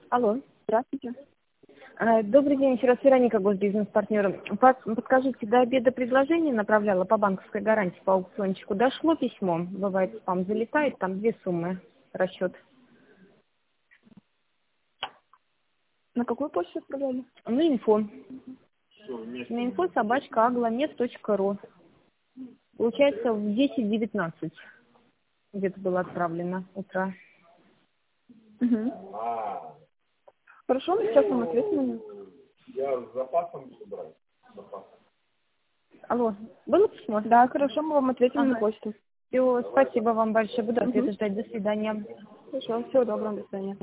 Алло. Здравствуйте. Добрый день, еще раз Вероника, госбизнес-партнер. Подскажите, до обеда предложение направляла по банковской гарантии по аукциончику. Дошло письмо, бывает спам залетает, там две суммы расчет. На какую почту отправляли? На инфо. На инфо @aglamed.ru. Получается, в 10:19 где-то было отправлено утра. Угу. Хорошо, мы сейчас вам ответим. Я с запасом буду брать. Алло, было письмо? Да, хорошо, мы вам ответим на почту. Все, спасибо вам большое. Буду ответа ждать. До свидания. Хорошо, всего доброго, до свидания.